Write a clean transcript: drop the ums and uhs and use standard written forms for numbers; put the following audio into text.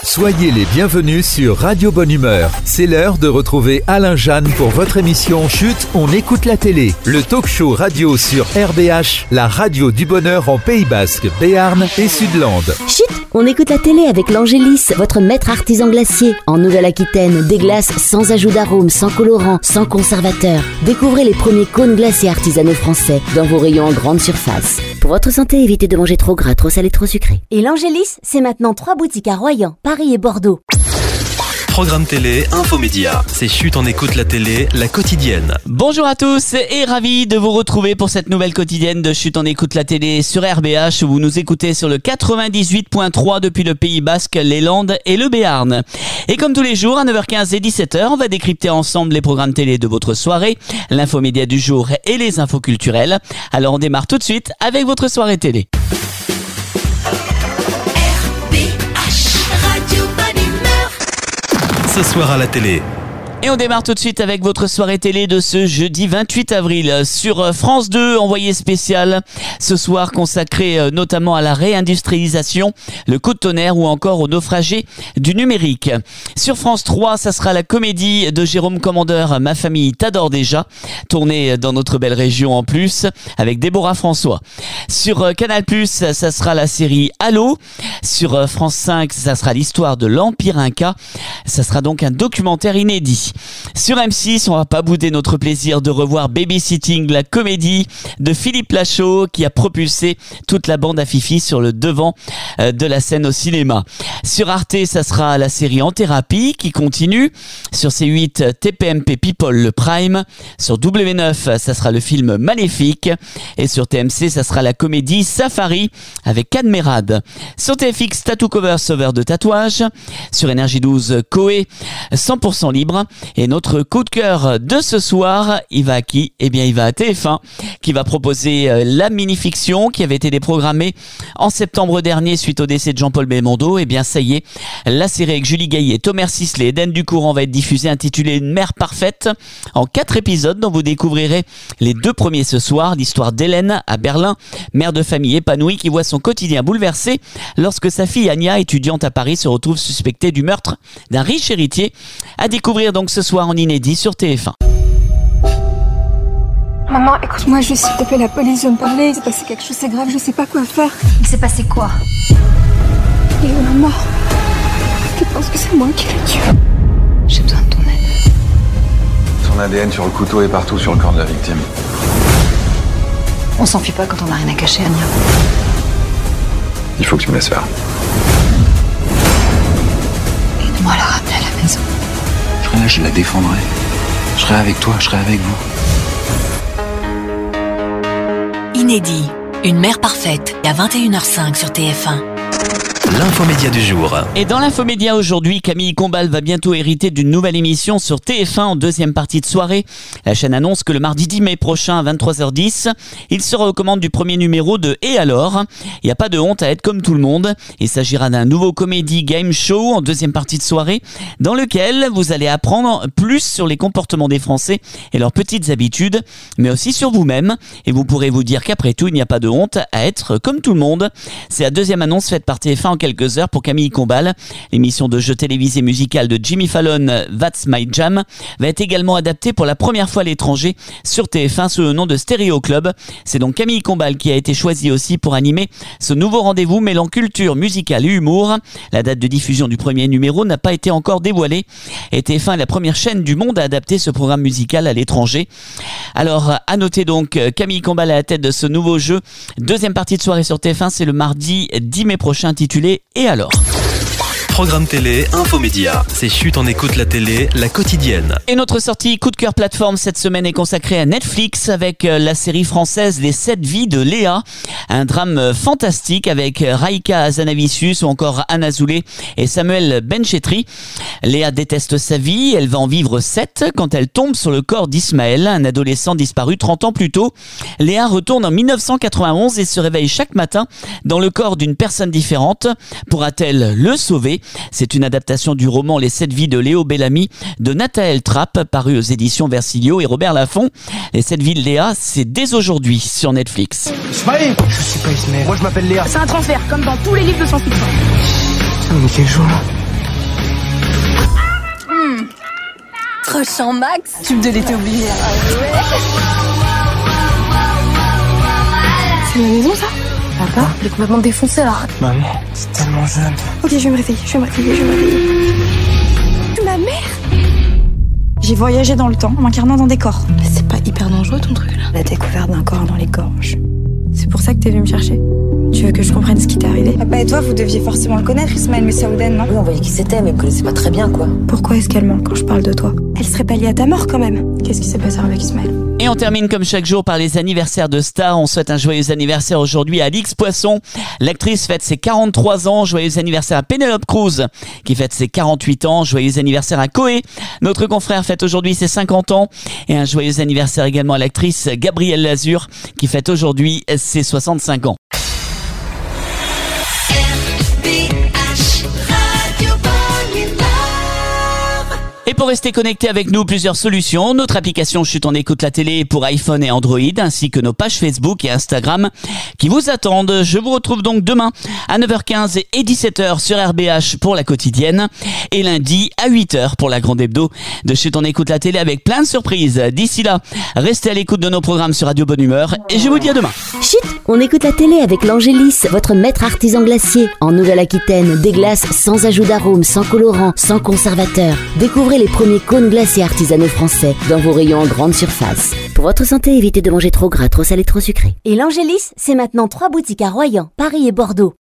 Soyez les bienvenus sur Radio Bonne Humeur. C'est l'heure de retrouver Alain Jeanne pour votre émission Chut, on écoute la télé. Le talk show radio sur RBH, la radio du bonheur en Pays Basque, Béarn et Sudland. Chut, on écoute la télé avec l'Angélis, votre maître artisan glacier. En Nouvelle-Aquitaine, des glaces sans ajout d'arôme, sans colorant, sans conservateur. Découvrez les premiers cônes glacés artisanaux français dans vos rayons en grande surface. Pour votre santé, évitez de manger trop gras, trop salé, trop sucré. Et l'Angélis, c'est maintenant 3 boutiques à Royan, Paris et Bordeaux. Programme télé, infomédia. C'est Chut, on écoute la télé, la quotidienne. Bonjour à tous et ravi de vous retrouver pour cette nouvelle quotidienne de Chut, on écoute la télé sur RBH. Vous nous écoutez sur le 98.3 depuis le Pays Basque, les Landes et le Béarn. Et comme tous les jours, à 9h15 et 17h, on va décrypter ensemble les programmes télé de votre soirée, l'infomédia du jour et les infos culturelles. Alors on démarre tout de suite avec votre soirée télé. Ce soir à la télé. Et on démarre tout de suite avec votre soirée télé de ce jeudi 28 avril sur France 2, envoyé spécial ce soir consacré notamment à la réindustrialisation, le coup de tonnerre ou encore aux naufragés du numérique. Sur France 3, ça sera la comédie de Jérôme Commandeur, Ma famille t'adore déjà, tournée dans notre belle région en plus avec Déborah François. Sur Canal+, ça sera la série Allo. Sur France 5, ça sera l'histoire de l'Empire Inca. Ça sera donc un documentaire inédit. Sur M6, on va pas bouder notre plaisir de revoir Babysitting, la comédie de Philippe Lachaud qui a propulsé toute la bande à Fifi sur le devant de la scène au cinéma. Sur Arte, ça sera la série En thérapie qui continue. Sur C8, TPMP People, le Prime. Sur W9, ça sera le film Maléfique. Et sur TMC, ça sera la comédie Safari avec Anne Mérad. Sur TFX, Tattoo Cover, sauveur de tatouage. Sur Énergie 12, Coé, 100% libre. Et notre coup de cœur de ce soir, il va à qui ? Eh bien, il va à TF1 qui va proposer la mini-fiction qui avait été déprogrammée en septembre dernier suite au décès de Jean-Paul Belmondo. Eh bien, ça y est, la série avec Julie Gaillet, Thomas Sisley et Dan Ducourant va être diffusée, intitulée Une mère parfaite, en 4 épisodes dont vous découvrirez les 2 premiers ce soir. L'histoire d'Hélène à Berlin, mère de famille épanouie qui voit son quotidien bouleversé lorsque sa fille Anya, étudiante à Paris, se retrouve suspectée du meurtre d'un riche héritier. À découvrir donc ce soir en inédit sur TF1. Maman, écoute-moi juste, s'il te plaît, la police vient me parler. Il s'est passé quelque chose, c'est grave, je sais pas quoi faire. Il s'est passé quoi? Il est mort. Je pense que c'est moi qui l'ai tué. J'ai besoin de ton aide. Son ADN sur le couteau est partout sur le corps de la victime. On s'enfuit pas quand on n'a rien à cacher, Anya. Il faut que tu me laisses faire. Aide-moi à la ramener à la maison. Je serai là, je la défendrai. Je serai avec toi, je serai avec vous. Inédit, une mère parfaite, à 21h05 sur TF1. L'infomédia du jour. Et dans l'infomédia aujourd'hui, Camille Combal va bientôt hériter d'une nouvelle émission sur TF1 en deuxième partie de soirée. La chaîne annonce que le mardi 10 mai prochain à 23h10, il sera aux commandes du premier numéro de Et alors ? Il n'y a pas de honte à être comme tout le monde. Il s'agira d'un nouveau comédie game show en deuxième partie de soirée dans lequel vous allez apprendre plus sur les comportements des Français et leurs petites habitudes, mais aussi sur vous-même. Et vous pourrez vous dire qu'après tout, il n'y a pas de honte à être comme tout le monde. C'est la deuxième annonce faite par TF1 en quelques heures pour Camille Combal. L'émission de jeu télévisé musical de Jimmy Fallon, That's My Jam, va être également adaptée pour la première fois à l'étranger sur TF1 sous le nom de Stéréo Club. C'est donc Camille Combal qui a été choisie aussi pour animer ce nouveau rendez-vous mêlant culture, musicale et humour. La date de diffusion du premier numéro n'a pas été encore dévoilée et TF1 est la première chaîne du monde à adapter ce programme musical à l'étranger. Alors, à noter donc Camille Combal à la tête de ce nouveau jeu. Deuxième partie de soirée sur TF1, c'est le mardi 10 mai prochain, intitulé Et alors ? Programme télé, infomédia. C'est Chut, on écoute la télé, la quotidienne. Et notre sortie coup de cœur plateforme cette semaine est consacrée à Netflix avec la série française Les 7 vies de Léa. Un drame fantastique avec Raïka Hazanavicius ou encore Anna Zoulay et Samuel Benchetri. Léa déteste sa vie, elle va en vivre 7 quand elle tombe sur le corps d'Ismaël, un adolescent disparu 30 ans plus tôt. Léa retourne en 1991 et se réveille chaque matin dans le corps d'une personne différente. Pourra-t-elle le sauver ? C'est une adaptation du roman Les 7 vies de Léo Bellamy de Nathaël Trapp, paru aux éditions Versilio et Robert Laffont. Les 7 vies de Léa, c'est dès aujourd'hui sur Netflix. Ismaël, je suis pas Ismaël. Moi je m'appelle Léa. C'est un transfert, comme dans tous les livres de science-fiction. Mais quel jour là? Trop champ max. Tube de l'été obligé. C'est ma maison, ça? Papa, il est complètement défoncé là. Maman, c'est tellement jeune. Ok, je vais me réveiller. Ma mère! J'ai voyagé dans le temps en m'incarnant dans des corps. C'est pas hyper dangereux ton truc là? La découverte d'un corps dans les gorges. C'est pour ça que t'es venu me chercher? Tu veux que je comprenne ce qui t'est arrivé? Papa et toi, vous deviez forcément le connaître, Ismaël Messaouden, non? Oui, on voyait qui c'était, mais on connaissait pas très bien quoi. Pourquoi est-ce qu'elle ment quand je parle de toi? Elle serait pas liée à ta mort quand même. Qu'est-ce qui s'est passé avec Ismaël? Et on termine comme chaque jour par les anniversaires de stars. On souhaite un joyeux anniversaire aujourd'hui à Alix Poisson. L'actrice fête ses 43 ans. Joyeux anniversaire à Penelope Cruz qui fête ses 48 ans. Joyeux anniversaire à Koé. Notre confrère fête aujourd'hui ses 50 ans. Et un joyeux anniversaire également à l'actrice Gabrielle Lazur qui fête aujourd'hui ses 65 ans. Et pour rester connecté avec nous, plusieurs solutions. Notre application Chut on écoute la télé pour iPhone et Android, ainsi que nos pages Facebook et Instagram qui vous attendent. Je vous retrouve donc demain à 9h15 et 17h sur RBH pour la quotidienne et lundi à 8h pour la grande hebdo de Chut on écoute la télé avec plein de surprises. D'ici là, restez à l'écoute de nos programmes sur Radio Bonne Humeur et je vous dis à demain. Chut, on écoute la télé avec l'Angélis, votre maître artisan glacier. En Nouvelle-Aquitaine, des glaces sans ajout d'arôme, sans colorant, sans conservateur. Découvrez les premiers cônes glacés artisanaux français dans vos rayons en grande surface. Pour votre santé, évitez de manger trop gras, trop salé, trop sucré. Et l'Angélis, c'est maintenant 3 boutiques à Royan, Paris et Bordeaux.